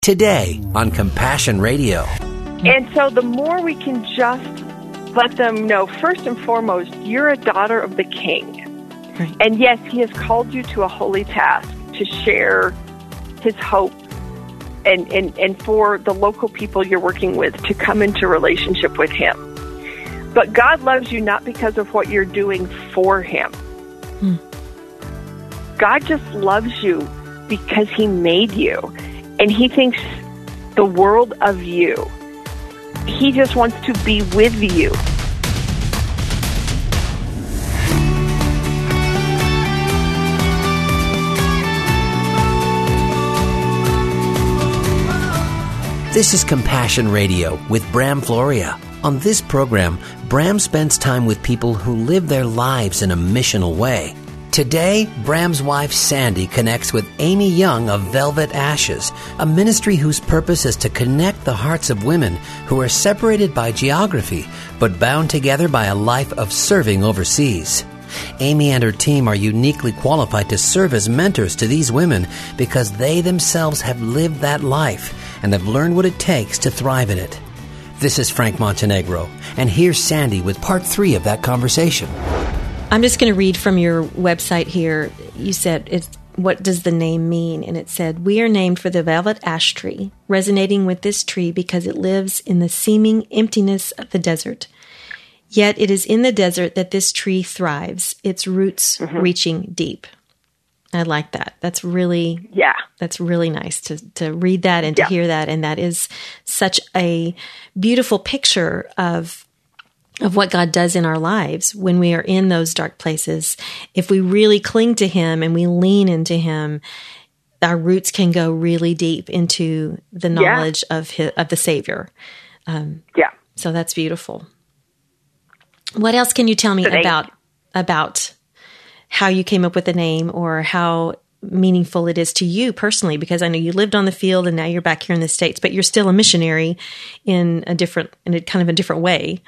Today on Compassion Radio. And so the more we can just let them know, first and foremost, you're a daughter of the King. Right. And yes, He has called you to a holy task to share His hope and for the local people you're working with to come into relationship with Him. But God loves you not because of what you're doing for Him. God just loves you because He made you. And He thinks the world of you. He just wants to be with you. This is Compassion Radio with Bram Floria. On this program, Bram spends time with people who live their lives in a missional way. Today, Bram's wife Sandy connects with Amy Young of Velvet Ashes, a ministry whose purpose is to connect the hearts of women who are separated by geography, but bound together by a life of serving overseas. Amy and her team are uniquely qualified to serve as mentors to these women because they themselves have lived that life and have learned what it takes to thrive in it. This is Frank Montenegro, and here's Sandy with part 3 of that conversation. I'm just going to read from your website here. You said, what does the name mean? And it said, we are named for the velvet ash tree, resonating with this tree because it lives in the seeming emptiness of the desert. Yet it is in the desert that this tree thrives, its roots reaching deep. I like that. That's really nice to read that and to hear that. And that is such a beautiful picture of what God does in our lives when we are in those dark places. If we really cling to Him and we lean into Him, our roots can go really deep into the knowledge of the Savior. So that's beautiful. What else can you tell me about how you came up with the name or how meaningful it is to you personally? Because I know you lived on the field and now you're back here in the States, but you're still a missionary in a kind of a different way.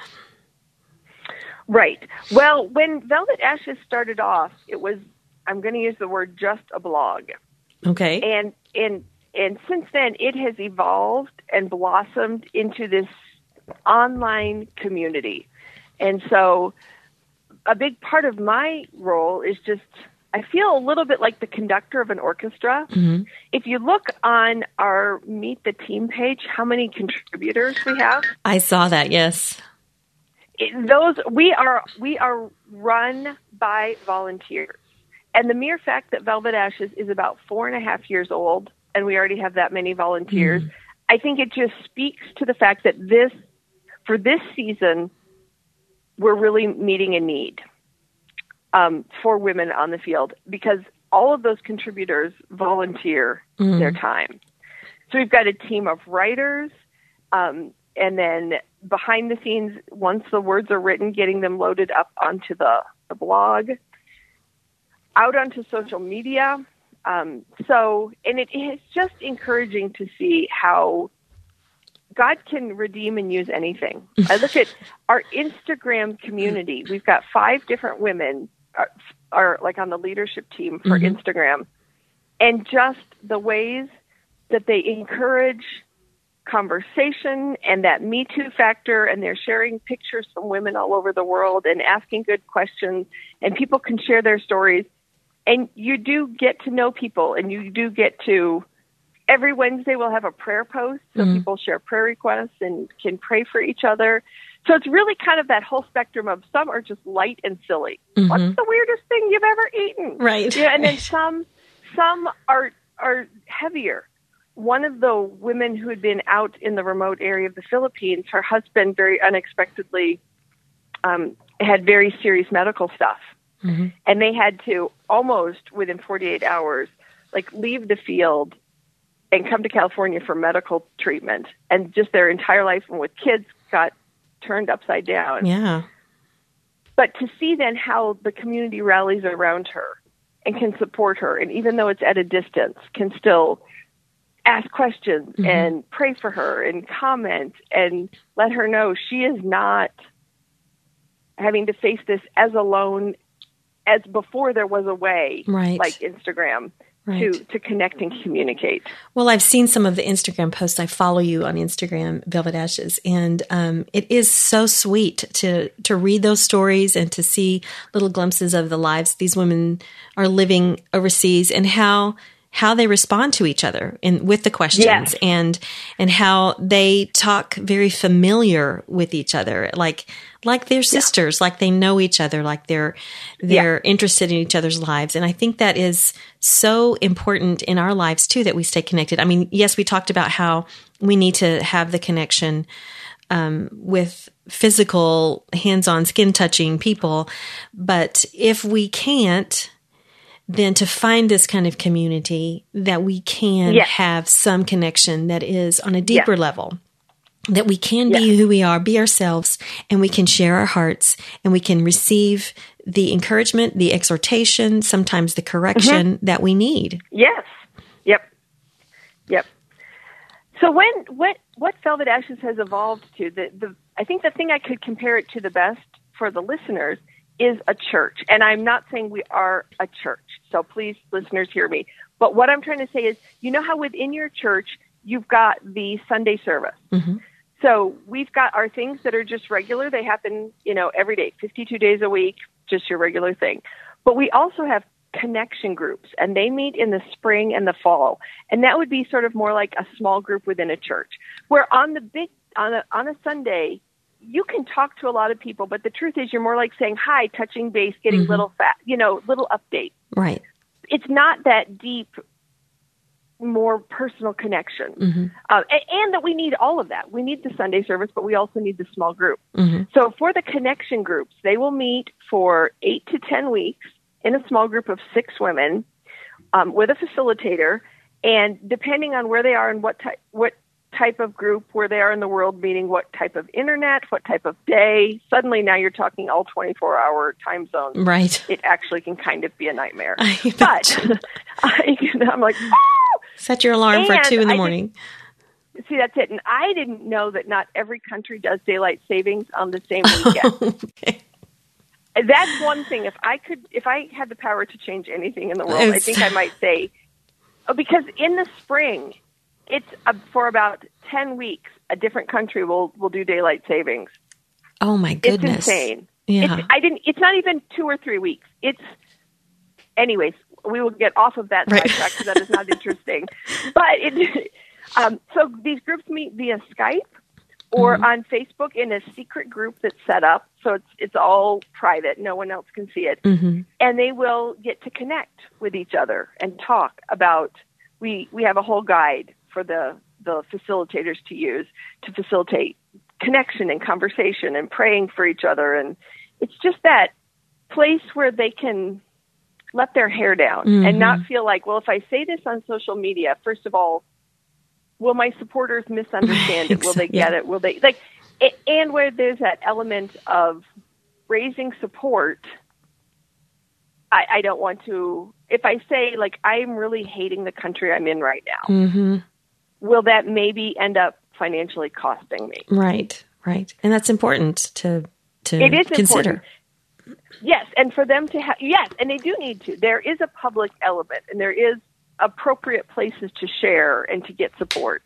Right. Well, when Velvet Ashes started off, it was, I'm going to use the word, just a blog. Okay. And since then, it has evolved and blossomed into this online community. And so a big part of my role is just, I feel a little bit like the conductor of an orchestra. Mm-hmm. If you look on our Meet the Team page, how many contributors we have? I saw that, yes. We are run by volunteers. And the mere fact that Velvet Ashes is about 4.5 years old and we already have that many volunteers, I think it just speaks to the fact that for this season, we're really meeting a need for women on the field because all of those contributors volunteer their time. So we've got a team of writers, and then behind the scenes, once the words are written, getting them loaded up onto the blog, out onto social media. And it is just encouraging to see how God can redeem and use anything. I look at our Instagram community. We've got 5 different women are like on the leadership team for Instagram. And just the ways that they encourage conversation and that Me Too factor, and they're sharing pictures from women all over the world and asking good questions, and people can share their stories. And you do get to know people, and you do get to, every Wednesday we'll have a prayer post, so people share prayer requests and can pray for each other. So it's really kind of that whole spectrum of some are just light and silly. What's the weirdest thing you've ever eaten? Right. Yeah, and then some are heavier. One of the women who had been out in the remote area of the Philippines, her husband very unexpectedly had very serious medical stuff. And they had to almost within 48 hours, leave the field and come to California for medical treatment. And just their entire life and with kids got turned upside down. Yeah. But to see then how the community rallies around her and can support her, and even though it's at a distance, can still ask questions and pray for her and comment and let her know she is not having to face this as alone as before there was a way, like Instagram, to connect and communicate. Well, I've seen some of the Instagram posts. I follow you on Instagram, Velvet Ashes, and it is so sweet to read those stories and to see little glimpses of the lives these women are living overseas and how they respond to each other with the questions and how they talk very familiar with each other, like they're sisters, like they know each other, like they're interested in each other's lives. And I think that is so important in our lives too, that we stay connected. I mean, yes, we talked about how we need to have the connection with physical, hands-on, skin-touching people. But if we can't, then to find this kind of community that we can have some connection that is on a deeper level, that we can be who we are, be ourselves, and we can share our hearts, and we can receive the encouragement, the exhortation, sometimes the correction that we need. Yes. Yep. So what Velvet Ashes has evolved to, I think the thing I could compare it to the best for the listeners is a church. And I'm not saying we are a church, so please, listeners, hear me. But what I'm trying to say is, you know how within your church, you've got the Sunday service. Mm-hmm. So we've got our things that are just regular. They happen, every day, 52 days a week, just your regular thing. But we also have connection groups, and they meet in the spring and the fall. And that would be sort of more like a small group within a church, where on a Sunday, you can talk to a lot of people, but the truth is you're more like saying hi, touching base, getting little updates. Right. It's not that deep, more personal connection. Mm-hmm. And that we need all of that. We need the Sunday service, but we also need the small group. Mm-hmm. So for the connection groups, they will meet for 8 to 10 weeks in a small group of 6 women with a facilitator. And depending on where they are and what type of group, where they are in the world, meaning what type of internet, what type of day. Suddenly now you're talking all 24-hour time zones. Right. It actually can kind of be a nightmare. But I'm like, oh! Set your alarm for 2 in the morning. See, that's it. And I didn't know that not every country does daylight savings on the same weekend. Okay. That's one thing. If I had the power to change anything in the world, I think I might say, because in the spring, it's for about 10 weeks, a different country will do daylight savings. Oh my goodness. It's insane. Yeah. It's not even 2 or 3 weeks. Anyways, we will get off of that sidetrack because that is not interesting. But so these groups meet via Skype or on Facebook in a secret group that's set up. So it's all private. No one else can see it. Mm-hmm. And they will get to connect with each other and talk about, we have a whole guide for the facilitators to use to facilitate connection and conversation and praying for each other. And it's just that place where they can let their hair down and not feel like, well, if I say this on social media, first of all, will my supporters misunderstand it? Will they get it? Will they and where there's that element of raising support, I don't want to, if I say, like, I'm really hating the country I'm in right now, will that maybe end up financially costing me? Right. And that's important to it is consider. Important. Yes, and for them to have, and they do need to. There is a public element, and there is appropriate places to share and to get support.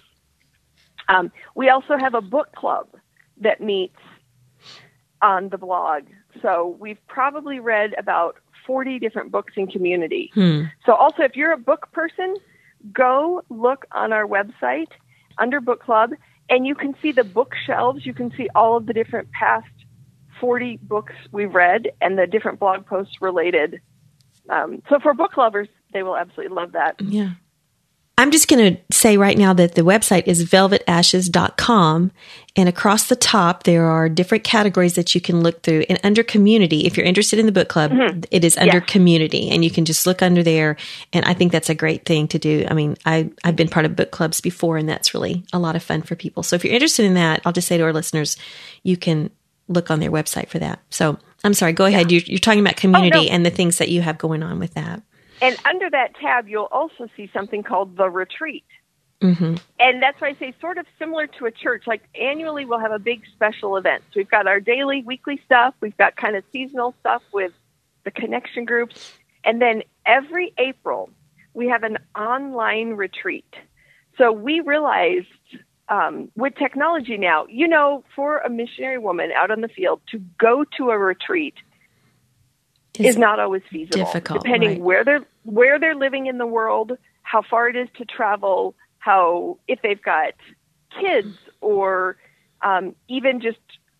We also have a book club that meets on the blog. So we've probably read about 40 different books in community. So also, if you're a book person, go look on our website under book club, and you can see the bookshelves. You can see all of the different past 40 books we've read and the different blog posts related. So for book lovers, they will absolutely love that. Yeah. I'm just going to say right now that the website is velvetashes.com, and across the top, there are different categories that you can look through. And under community, if you're interested in the book club, it is under community, and you can just look under there. And I think that's a great thing to do. I mean, I've been part of book clubs before, and that's really a lot of fun for people. So if you're interested in that, I'll just say to our listeners, you can look on their website for that. So I'm sorry, go ahead. You're talking about community and the things that you have going on with that. And under that tab, you'll also see something called The Retreat. And that's why I say sort of similar to a church. Like annually, we'll have a big special event. So we've got our daily, weekly stuff. We've got kind of seasonal stuff with the connection groups. And then every April, we have an online retreat. So we realized with technology now, for a missionary woman out on the field to go to a retreat is not always feasible. Difficult, depending right. where they're living in the world, how far it is to travel, if they've got kids, or even just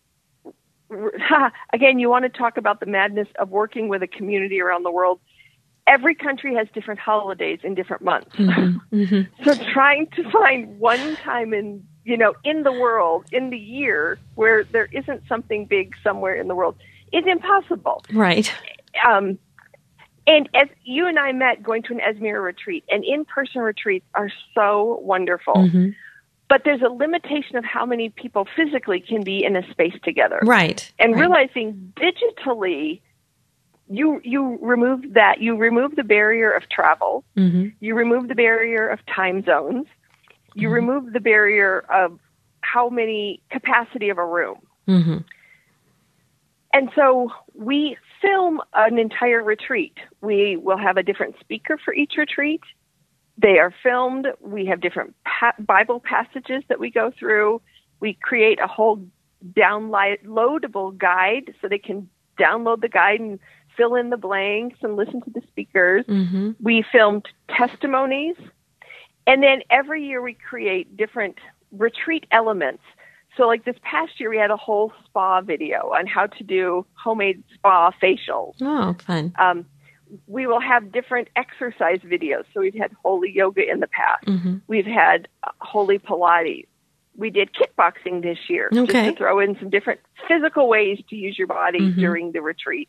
again, you want to talk about the madness of working with a community around the world. Every country has different holidays in different months. Mm-hmm. Mm-hmm. So trying to find one time in the world, in the year, where there isn't something big somewhere in the world is impossible. Right. And as you and I met going to an Esmir retreat, and in-person retreats are so wonderful. Mm-hmm. But there's a limitation of how many people physically can be in a space together. Right. And right. realizing digitally, you remove that. You remove the barrier of travel. Mm-hmm. You remove the barrier of time zones. You Mm-hmm. remove the barrier of how many capacity of a room. Mm-hmm. And so we film an entire retreat. We will have a different speaker for each retreat. They are filmed. We have different Bible passages that we go through. We create a whole downloadable guide so they can download the guide and fill in the blanks and listen to the speakers. Mm-hmm. We filmed testimonies. And then every year we create different retreat elements. So like this past year, we had a whole spa video on how to do homemade spa facials. Oh, fun. We will have different exercise videos. So we've had holy yoga in the past. Mm-hmm. We've had holy Pilates. We did kickboxing this year, just to throw in some different physical ways to use your body Mm-hmm. during the retreat.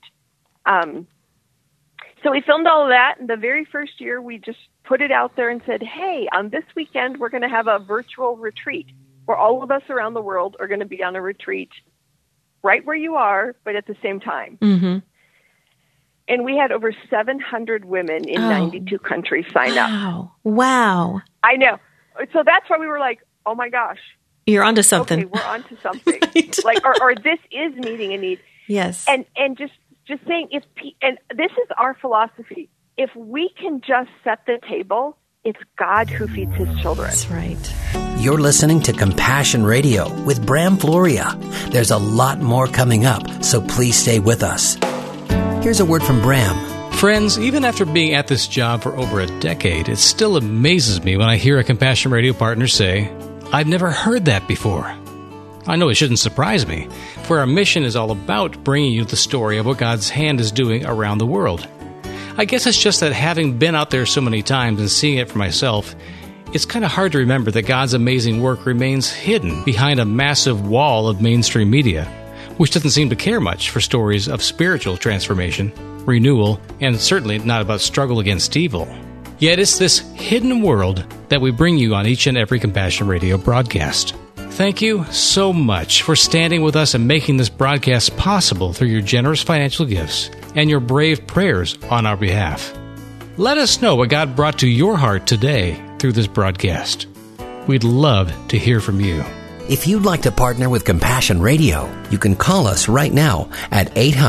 So we filmed all of that. And the very first year, we just put it out there and said, hey, on this weekend, we're going to have a virtual retreat where all of us around the world are going to be on a retreat right where you are, but at the same time. Mm-hmm. And we had over 700 women in 92 countries sign up. Wow. I know. So that's why we were like, oh my gosh. You're onto something. Okay, we're onto something. Right. Like, or this is meeting a need. Yes. And just saying, and this is our philosophy. If we can just set the table, it's God who feeds his children. That's right. You're listening to Compassion Radio with Bram Floria. There's a lot more coming up, so please stay with us. Here's a word from Bram. Friends, even after being at this job for over a decade, it still amazes me when I hear a Compassion Radio partner say, I've never heard that before. I know it shouldn't surprise me, for our mission is all about bringing you the story of what God's hand is doing around the world. I guess it's just that having been out there so many times and seeing it for myself, it's kind of hard to remember that God's amazing work remains hidden behind a massive wall of mainstream media, which doesn't seem to care much for stories of spiritual transformation, renewal, and certainly not about struggle against evil. Yet it's this hidden world that we bring you on each and every Compassion Radio broadcast. Thank you so much for standing with us and making this broadcast possible through your generous financial gifts and your brave prayers on our behalf. Let us know what God brought to your heart today through this broadcast. We'd love to hear from you. If you'd like to partner with Compassion Radio, you can call us right now at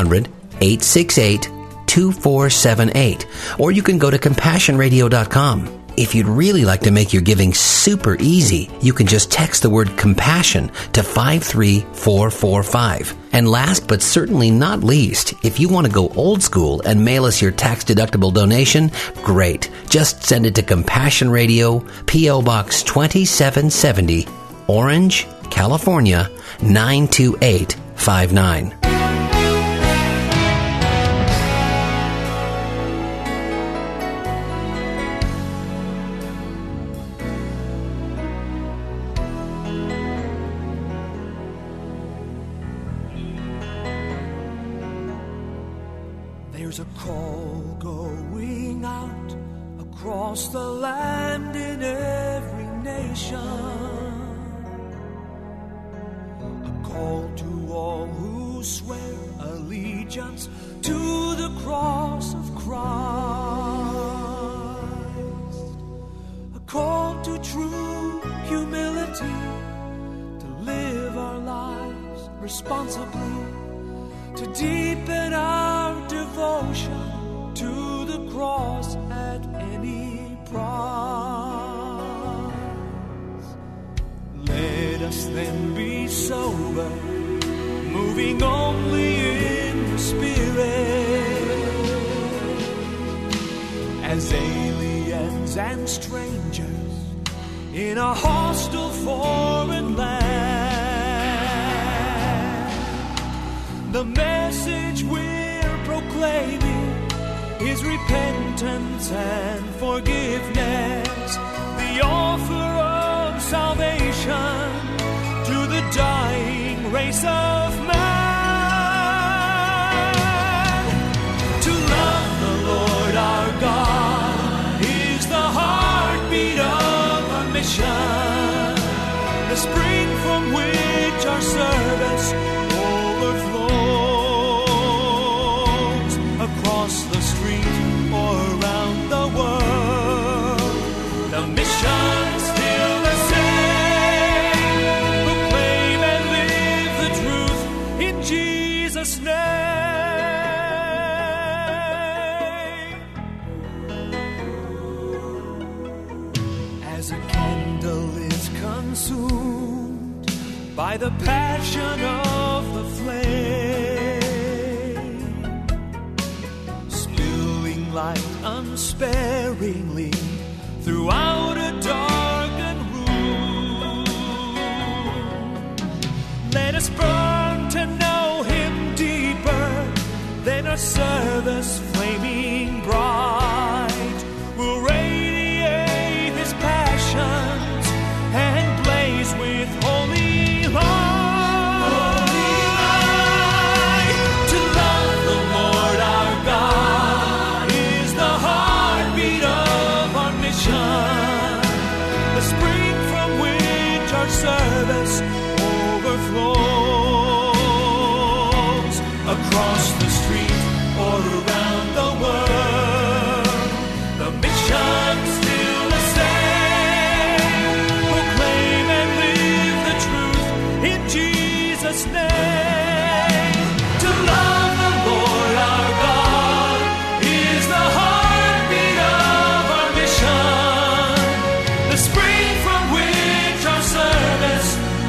800-868-2478, or you can go to CompassionRadio.com. If you'd really like to make your giving super easy, you can just text the word compassion to 53445. And last but certainly not least, if you want to go old school and mail us your tax-deductible donation, great. Just send it to Compassion Radio, P.O. Box 2770, Orange, California, 92859. There's a call going out across the land in every nation. A call to all who swear allegiance to the cross of Christ. A call to true humility, to live our lives responsibly, to deepen our devotion to the cross at any us then be sober, moving only in the Spirit, as aliens and strangers in a hostile foreign land. The message we're proclaiming is repentance and forgiveness, the offer of salvation to the dying race of man. To love the Lord our God is the heartbeat of our mission, the spring from which our service overflows across the street or around the world. The mission still the same, proclaim and live the truth in Jesus' name. As a candle is consumed by the passion of the flame, spilling light unsparingly throughout a darkened room. Let us burn to know Him deeper than a service flaming bright. We'll radiate His passions and blaze with holy light. To love the Lord our God is the heartbeat of our mission, the spring from which our service overflows across the street or around the world. The mission still the same, proclaim and live the truth in Jesus' name. To love the Lord our God is the heartbeat of our mission, the spring from which our service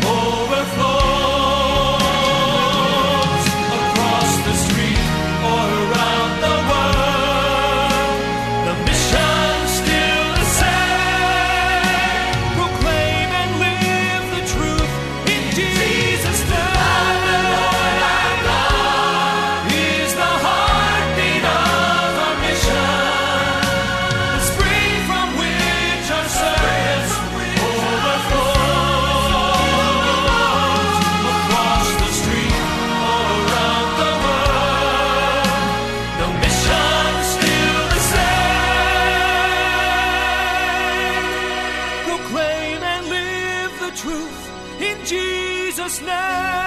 overflows across the street or around the world. The mission still the same, proclaim and live the truth in Jesus' name. Is the heartbeat of our mission, the spring from which our service overflows across the street or around the world. The mission still the same, proclaim and live the truth in Jesus' name.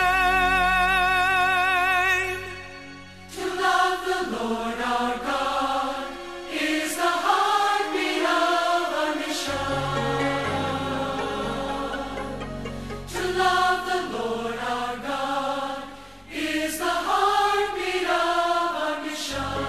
To love the Lord our God is the heartbeat of our mission. To love the Lord our God is the heartbeat of our mission.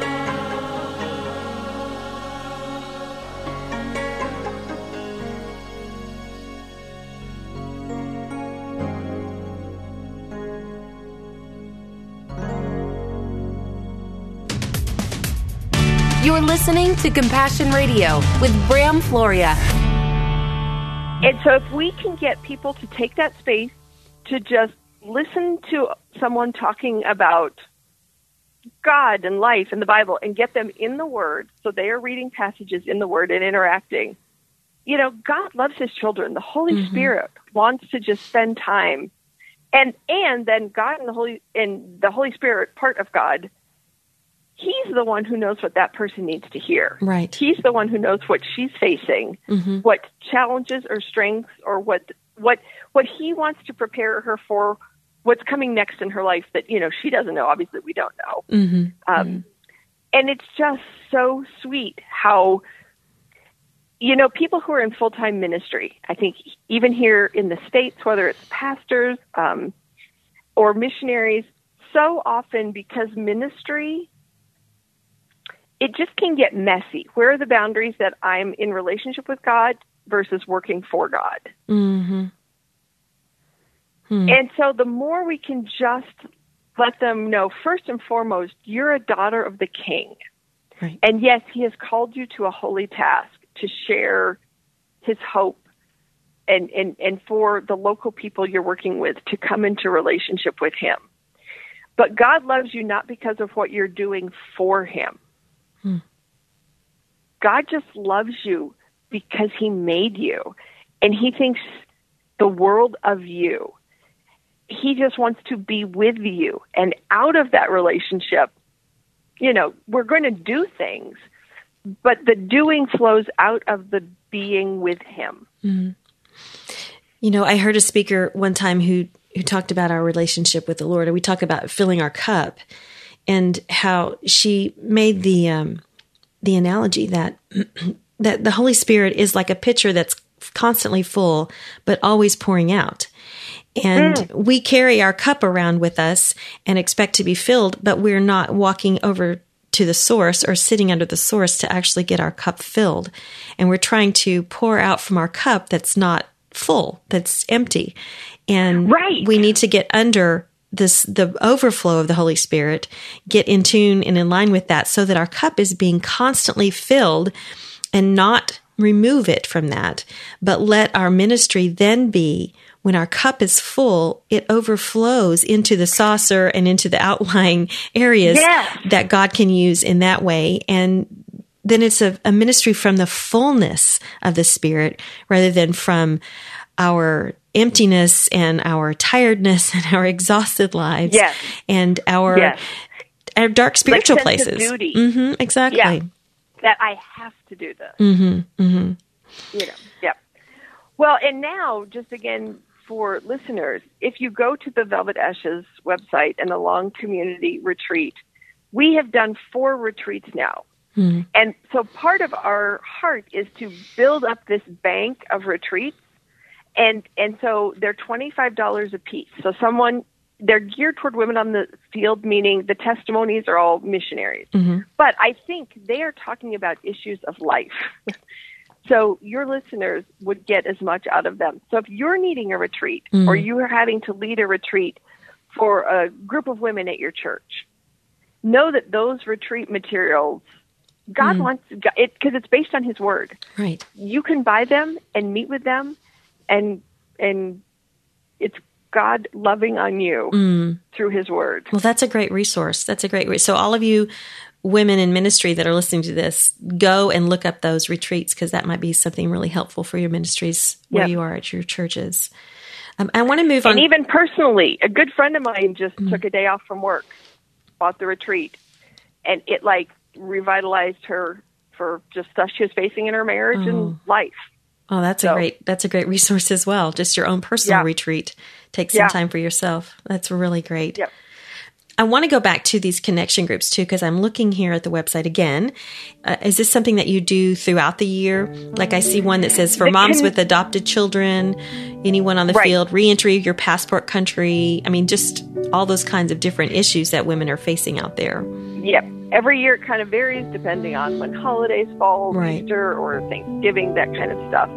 You're listening to Compassion Radio with Bram Floria. And so if we can get people to take that space to just listen to someone talking about God and life and the Bible and get them in the Word, so they are reading passages in the Word and interacting. You know, God loves His children. The Holy Spirit wants to just spend time. And then God and the Holy Spirit, part of God, He's the one who knows what that person needs to hear. Right. He's the one who knows what she's facing, what challenges or strengths or what He wants to prepare her for what's coming next in her life that, you know, she doesn't know. Obviously, we don't know. And it's just so sweet how, you know, people who are in full-time ministry, I think even here in the States, whether it's pastors or missionaries, so often because ministry, it just can get messy. Where are the boundaries that I'm in relationship with God versus working for God? And so the more we can just let them know, first and foremost, you're a daughter of the King. Right. And yes, he has called you to a holy task to share his hope and for the local people you're working with to come into relationship with him. But God loves you not because of what you're doing for him. God just loves you because he made you, and he thinks the world of you. He just wants to be with you. And out of that relationship, we're going to do things, but the doing flows out of the being with him. I heard a speaker one time who talked about our relationship with the Lord, and we talk about filling our cup, and how she made the analogy that that the Holy Spirit is like a pitcher that's constantly full, but always pouring out. And we carry our cup around with us and expect to be filled, but we're not walking over to the source or sitting under the source to actually get our cup filled. And we're trying to pour out from our cup that's not full, that's empty. And we need to get under the overflow of the Holy Spirit, get in tune and in line with that so that our cup is being constantly filled, and not remove it from that, but let our ministry then be, when our cup is full, it overflows into the saucer and into the outlying areas that God can use in that way. And then it's a ministry from the fullness of the Spirit rather than from our emptiness and our tiredness and our exhausted lives and our dark spiritual places. Sense of duty. Exactly. Yeah. That I have to do this. Well, and now, just again, for listeners, if you go to the Velvet Ashes website and the Long Community Retreat, we have done 4 retreats now. And so part of our heart is to build up this bank of retreats. And so they're $25 a piece. So they're geared toward women on the field, meaning the testimonies are all missionaries. But I think they are talking about issues of life. So your listeners would get as much out of them. So if you're needing a retreat or you are having to lead a retreat for a group of women at your church, know that those retreat materials, God wants it because it's based on his word. Right. You can buy them and meet with them, and it's God loving on you through his word. Well, that's a great resource. So all of you women in ministry that are listening to this, go and look up those retreats, because that might be something really helpful for your ministries where you are at your churches. I want to move on. And even personally, a good friend of mine just took a day off from work, bought the retreat, and it revitalized her for just stuff she was facing in her marriage and life. Oh, that's a great resource as well. Just your own personal retreat. Take some time for yourself. That's really great. Yep. I want to go back to these connection groups too, because I'm looking here at the website again. Is this something that you do throughout the year? Like I see one that says for moms with adopted children, anyone on the field, reentry of your passport country. I mean, just all those kinds of different issues that women are facing out there. Yep. Every year it kind of varies depending on when holidays fall, Easter or Thanksgiving, that kind of stuff.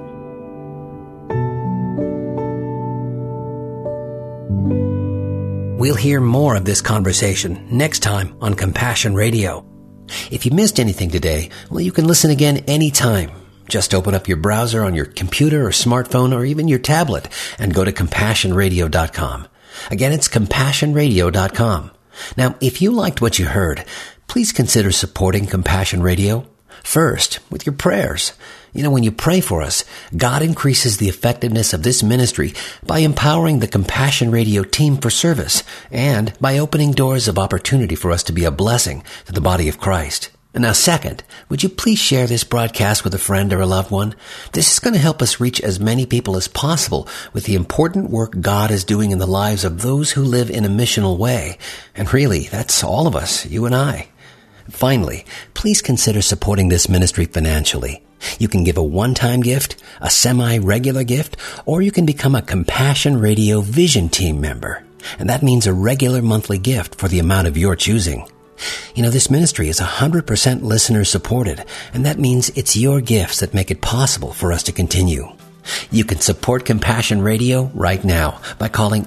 We'll hear more of this conversation next time on Compassion Radio. If you missed anything today, well, you can listen again anytime. Just open up your browser on your computer or smartphone or even your tablet and go to CompassionRadio.com. Again, it's CompassionRadio.com. Now, if you liked what you heard, please consider supporting Compassion Radio. First, with your prayers. When you pray for us, God increases the effectiveness of this ministry by empowering the Compassion Radio team for service and by opening doors of opportunity for us to be a blessing to the body of Christ. And now, second, would you please share this broadcast with a friend or a loved one? This is going to help us reach as many people as possible with the important work God is doing in the lives of those who live in a missional way. And really, that's all of us, you and I. Finally, please consider supporting this ministry financially. You can give a one-time gift, a semi-regular gift, or you can become a Compassion Radio Vision Team member. And that means a regular monthly gift for the amount of your choosing. This ministry is 100% listener supported, and that means it's your gifts that make it possible for us to continue. You can support Compassion Radio right now by calling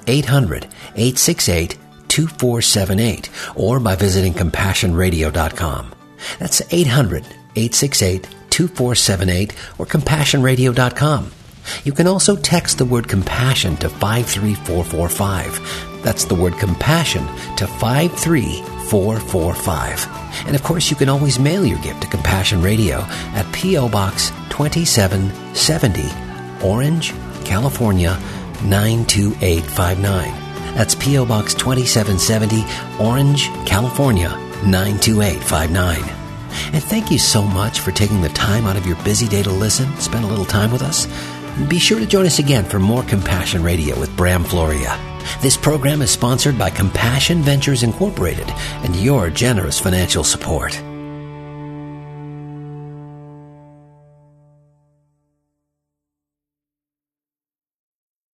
800-868-2478 or by visiting CompassionRadio.com. That's 800-868-2478 or CompassionRadio.com. You can also text the word compassion to 53445. That's the word compassion to 53445. And of course, you can always mail your gift to Compassion Radio at P.O. Box 2770, Orange, California 92859. That's P.O. Box 2770, Orange, California 92859. And thank you so much for taking the time out of your busy day to listen, spend a little time with us. And be sure to join us again for more Compassion Radio with Bram Floria. This program is sponsored by Compassion Ventures Incorporated and your generous financial support.